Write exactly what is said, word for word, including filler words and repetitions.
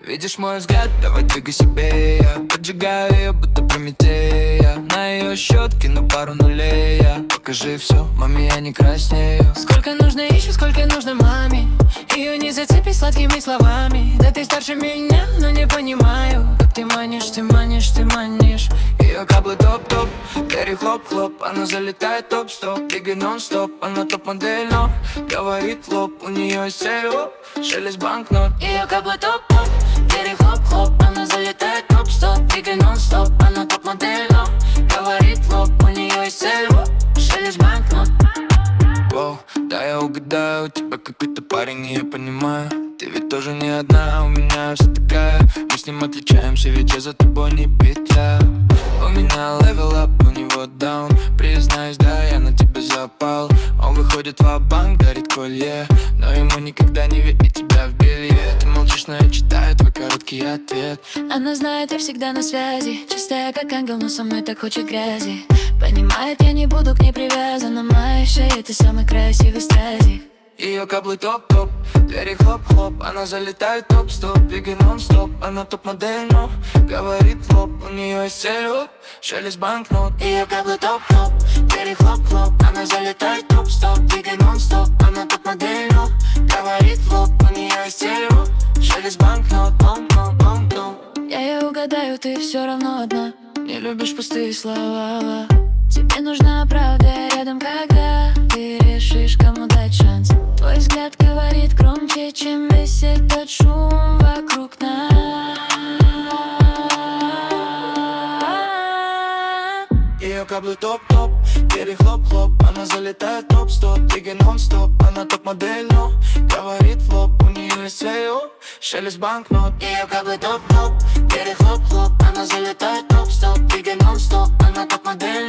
Видишь мой взгляд, давай двигай себе. Я поджигаю ее, будто Прометея. На ее счет кину пару нулей. Я покажи все, маме, я не краснею. Сколько нужно еще, сколько нужно маме. Ее не зацепить сладкими словами. Да ты старше меня, но не понимаю, как ты манишь, ты манишь, ты манишь. Ее каблы топ-топ, двери хлоп-хлоп. Она залетает топ-стоп, двигай нон-стоп. Она топ-модель, но говорит лоб. У нее есть цель, оп, шелест банкнот. Ее каблы топ-топ, двери хлоп-хлоп. Она залетает топ-стоп, двигай нон-стоп. Она топ-модель, но говорит лоб. У нее есть цель, оп, шелест банкнот. Воу, да я угадаю, у тебя какой-то парень, и я понимаю. Ты ведь тоже не одна, у меня вся такая. Мы с ним отличаемся, ведь я за тобой не петля. У меня левел ап, у него даун. Признаюсь, да, я на тебя запал. Он выходит ва-банк, дарит колье, но ему никогда не видеть тебя в белье. Ты молчишь, но я читаю твой короткий ответ. Она знает, я всегда на связи. Чистая, как ангел, но со мной так хочет грязи. Понимает, я не буду к ней привязана. Моя шея, ты самый красивый стазик. Ее каблы топ-топ, двери хлоп-хлоп. Она залетает топ-стоп, двигай нон-стоп. Она топ-модель, но говорит лоб. У нее есть цель, оп, шелест банкнот. Ее каблы топ-топ, двери хлоп-хлоп. Она залетает топ-стоп, двигай нон-стоп. Она топ-модель, но говорит лоб. У нее есть цель, оп, шелест банкнот. Бом-бом-бом-бом. Я ее угадаю, ты все равно одна. Не любишь пустые слова. Тебе нужна правда рядом, когда ты решишь, кому дать шанс. Твой взгляд говорит громче, чем весь этот шум вокруг нас. Ее каблы топ-топ, двери хлоп-хлоп. Она залетает топ-стоп, двигай нон-стоп. Она топ-модель, но говорит лоб. У нее есть цель, оп, шелест банкнот. Ее каблы топ-топ, двери хлоп-хлоп. Она залетает топ-стоп, двигай нон-стоп. Она топ-модель,